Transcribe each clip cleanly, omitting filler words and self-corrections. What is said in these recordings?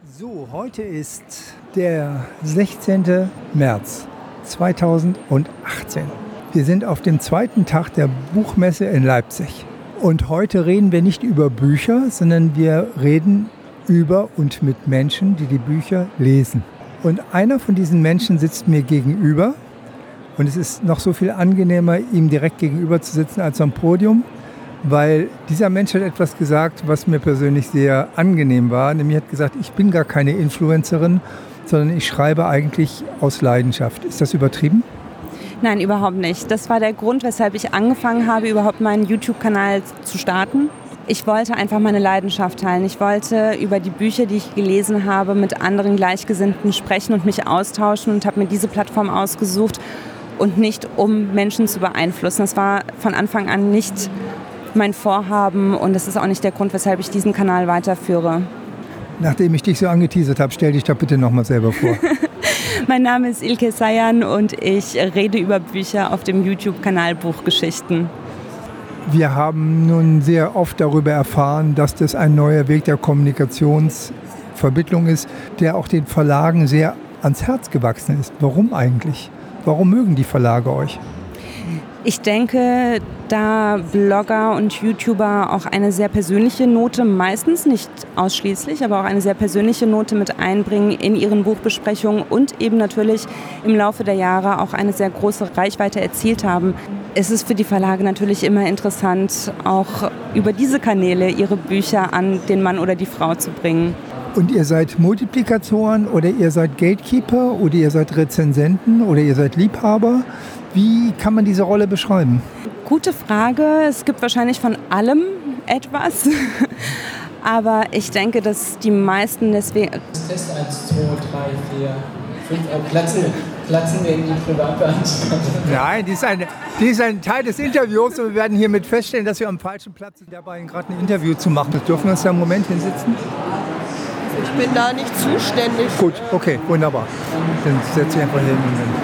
So, heute ist der 16. März 2018. Wir sind auf dem zweiten Tag der Buchmesse in Leipzig. Und heute reden wir nicht über Bücher, sondern wir reden über und mit Menschen, die die Bücher lesen. Und einer von diesen Menschen sitzt mir gegenüber. Und es ist noch so viel angenehmer, ihm direkt gegenüber zu sitzen als am Podium, weil dieser Mensch hat etwas gesagt, was mir persönlich sehr angenehm war. Nämlich hat gesagt, ich bin gar keine Influencerin, sondern ich schreibe eigentlich aus Leidenschaft. Ist das übertrieben? Nein, überhaupt nicht. Das war der Grund, weshalb ich angefangen habe, überhaupt meinen YouTube-Kanal zu starten. Ich wollte einfach meine Leidenschaft teilen. Ich wollte über die Bücher, die ich gelesen habe, mit anderen Gleichgesinnten sprechen und mich austauschen und habe mir diese Plattform ausgesucht und nicht, um Menschen zu beeinflussen. Das war von Anfang an nicht mein Vorhaben und das ist auch nicht der Grund, weshalb ich diesen Kanal weiterführe. Nachdem ich dich so angeteasert habe, stell dich doch bitte nochmal selber vor. Mein Name ist Ilke Sayan und ich rede über Bücher auf dem YouTube-Kanal Buchgeschichten. Wir haben nun sehr oft darüber erfahren, dass das ein neuer Weg der Kommunikationsvermittlung ist, der auch den Verlagen sehr ans Herz gewachsen ist. Warum eigentlich? Warum mögen die Verlage euch? Ich denke, da Blogger und YouTuber auch eine sehr persönliche Note, meistens nicht ausschließlich, aber auch eine sehr persönliche Note mit einbringen in ihren Buchbesprechungen und eben natürlich im Laufe der Jahre auch eine sehr große Reichweite erzielt haben, ist es für die Verlage natürlich immer interessant, auch über diese Kanäle ihre Bücher an den Mann oder die Frau zu bringen. Und ihr seid Multiplikatoren oder ihr seid Gatekeeper oder ihr seid Rezensenten oder ihr seid Liebhaber? Wie kann man diese Rolle beschreiben? Gute Frage. Es gibt wahrscheinlich von allem etwas. Aber ich denke, dass die meisten deswegen... Test 1, 2, 3, 4, 5. Platzen wir in die Privatbeantwortung? Nein, die ist ein Teil des Interviews und wir werden hiermit feststellen, dass wir am falschen Platz sind, dabei gerade ein Interview zu machen. Dürfen wir uns da einen Moment hinsitzen? Ich bin da nicht zuständig. Gut, okay, wunderbar. Dann setze ich einfach hin.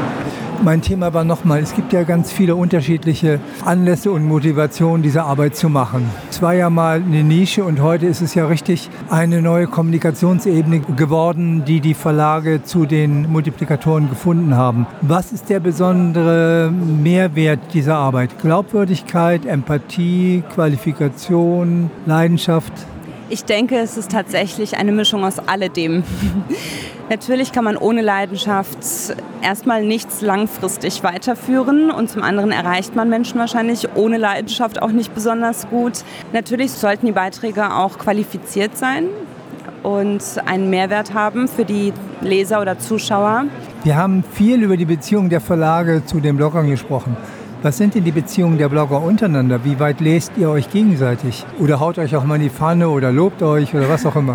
Mein Thema war nochmal, es gibt ja ganz viele unterschiedliche Anlässe und Motivationen, diese Arbeit zu machen. Es war ja mal eine Nische und heute ist es ja richtig eine neue Kommunikationsebene geworden, die die Verlage zu den Multiplikatoren gefunden haben. Was ist der besondere Mehrwert dieser Arbeit? Glaubwürdigkeit, Empathie, Qualifikation, Leidenschaft? Ich denke, es ist tatsächlich eine Mischung aus alledem. Natürlich kann man ohne Leidenschaft erstmal nichts langfristig weiterführen und zum anderen erreicht man Menschen wahrscheinlich ohne Leidenschaft auch nicht besonders gut. Natürlich sollten die Beiträge auch qualifiziert sein und einen Mehrwert haben für die Leser oder Zuschauer. Wir haben viel über die Beziehung der Verlage zu den Bloggern gesprochen. Was sind denn die Beziehungen der Blogger untereinander? Wie weit lest ihr euch gegenseitig? Oder haut euch auch mal in die Pfanne oder lobt euch oder was auch immer?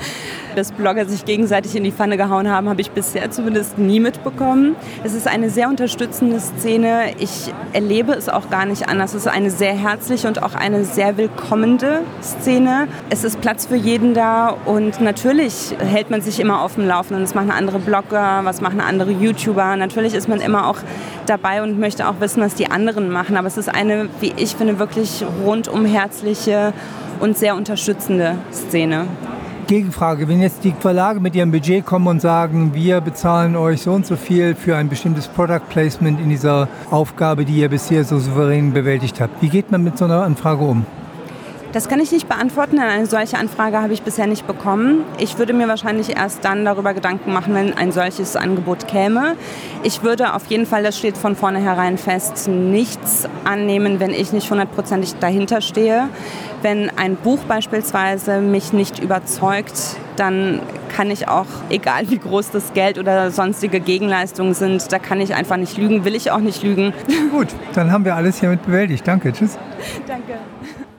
Dass Blogger sich gegenseitig in die Pfanne gehauen haben, habe ich bisher zumindest nie mitbekommen. Es ist eine sehr unterstützende Szene. Ich erlebe es auch gar nicht anders. Es ist eine sehr herzliche und auch eine sehr willkommene Szene. Es ist Platz für jeden da und natürlich hält man sich immer auf dem Laufenden. Was machen andere Blogger, was machen andere YouTuber? Natürlich ist man immer auch dabei und möchte auch wissen, was die anderen machen. Aber es ist eine, wie ich finde, wirklich rundum herzliche und sehr unterstützende Szene. Gegenfrage, wenn jetzt die Verlage mit ihrem Budget kommen und sagen, wir bezahlen euch so und so viel für ein bestimmtes Product Placement in dieser Aufgabe, die ihr bisher so souverän bewältigt habt. Wie geht man mit so einer Anfrage um? Das kann ich nicht beantworten, denn eine solche Anfrage habe ich bisher nicht bekommen. Ich würde mir wahrscheinlich erst dann darüber Gedanken machen, wenn ein solches Angebot käme. Ich würde auf jeden Fall, das steht von vornherein fest, nichts annehmen, wenn ich nicht 100%ig dahinter stehe. Wenn ein Buch beispielsweise mich nicht überzeugt, dann kann ich auch, egal wie groß das Geld oder sonstige Gegenleistungen sind, da kann ich einfach nicht lügen, will ich auch nicht lügen. Gut, dann haben wir alles hiermit bewältigt. Danke, tschüss. Danke.